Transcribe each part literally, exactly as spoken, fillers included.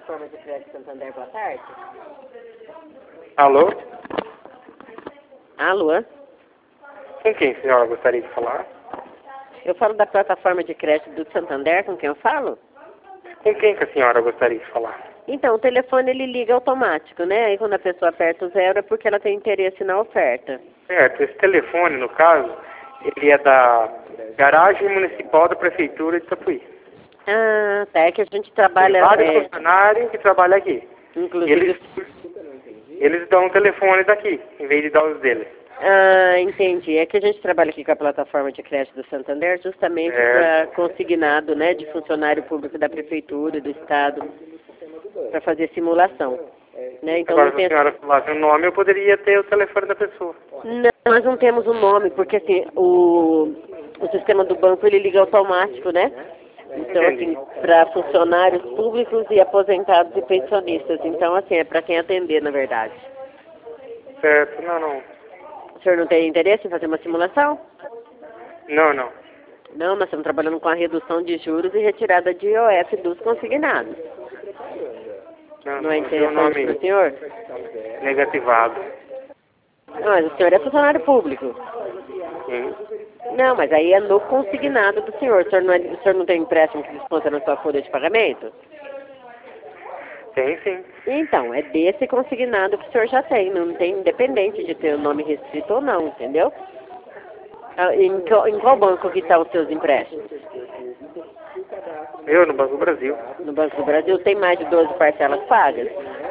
plataforma de crédito Santander, boa tarde. Alô? Alô? Com quem a senhora gostaria de falar? Eu falo da plataforma de crédito do Santander, com quem eu falo? Com quem que a senhora gostaria de falar? Então, o telefone ele liga automático, né? Aí quando a pessoa aperta o zero é porque ela tem interesse na oferta. Certo, esse telefone, no caso, ele é da Garagem Municipal da Prefeitura de Itapuí. Ah, tá. É que a gente Tem trabalha... vários É, funcionários que trabalham aqui. inclusive... Eles, eles dão telefones daqui, em vez de dar os deles. Ah, entendi. É que a gente trabalha aqui com a plataforma de crédito do Santander justamente para Certo. consignado, né, de funcionário público da prefeitura, do estado, para fazer simulação. Né? Então Agora, não se a tem... senhora falasse o nome, eu poderia ter o telefone da pessoa. Não, nós não temos um nome, porque assim, o, o sistema do banco ele liga automático, né? Então, Entendi. assim, para funcionários públicos e aposentados e pensionistas. Então, assim, é para quem atender, na verdade. Certo, não, não. O senhor não tem interesse em fazer uma simulação? Não, não. Não, nós estamos trabalhando com a redução de juros e retirada de I O F dos consignados. Não, Não é não, seu interessante para nome o senhor? negativado. Não, mas o senhor é funcionário público. Sim. Não, mas aí é no consignado do senhor. O senhor não, é, o senhor não tem empréstimo que desconta na sua folha de pagamento? Tem sim. Então, é desse consignado que o senhor já tem. Não tem, independente de ter o nome restrito ou não, entendeu? Ah, Em, qual- em qual banco que estão os seus empréstimos? Eu, no Banco do Brasil. No Banco do Brasil tem mais de doze parcelas pagas?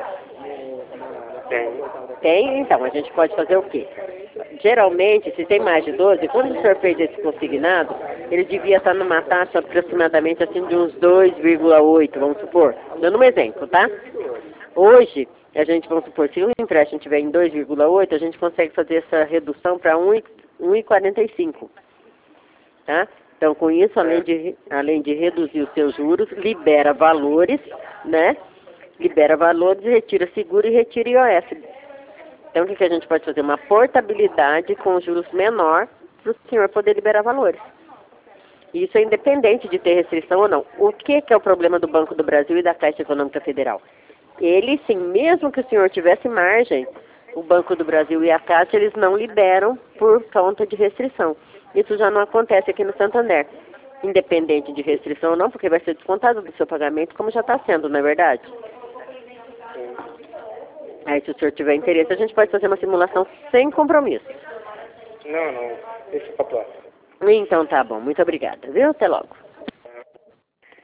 Tem. Tem? Então, a gente pode fazer o quê? Geralmente, se tem mais de doze, quando o senhor fez esse consignado, ele devia estar numa taxa aproximadamente assim de uns dois vírgula oito, vamos supor. Dando um exemplo, tá? Hoje, a gente, vamos supor, se o empréstimo estiver em dois vírgula oito, a gente consegue fazer essa redução para um vírgula quarenta e cinco. Tá? Então, com isso, além de, além de reduzir os seus juros, libera valores, né? Libera valores, retira seguro e retira I O F. Então, o que, que a gente pode fazer? Uma portabilidade com juros menor para o senhor poder liberar valores. Isso é independente de ter restrição ou não. O que, que é o problema do Banco do Brasil e da Caixa Econômica Federal? Eles, sim, mesmo que o senhor tivesse margem, o Banco do Brasil e a Caixa, eles não liberam por conta de restrição. Isso já não acontece aqui no Santander. Independente de restrição ou não, porque vai ser descontado do seu pagamento, como já está sendo, não é verdade? Aí, se o senhor tiver interesse, a gente pode fazer uma simulação sem compromisso. Não, não. Deixa pra próxima. Então, tá bom. Muito obrigada, viu? Até logo.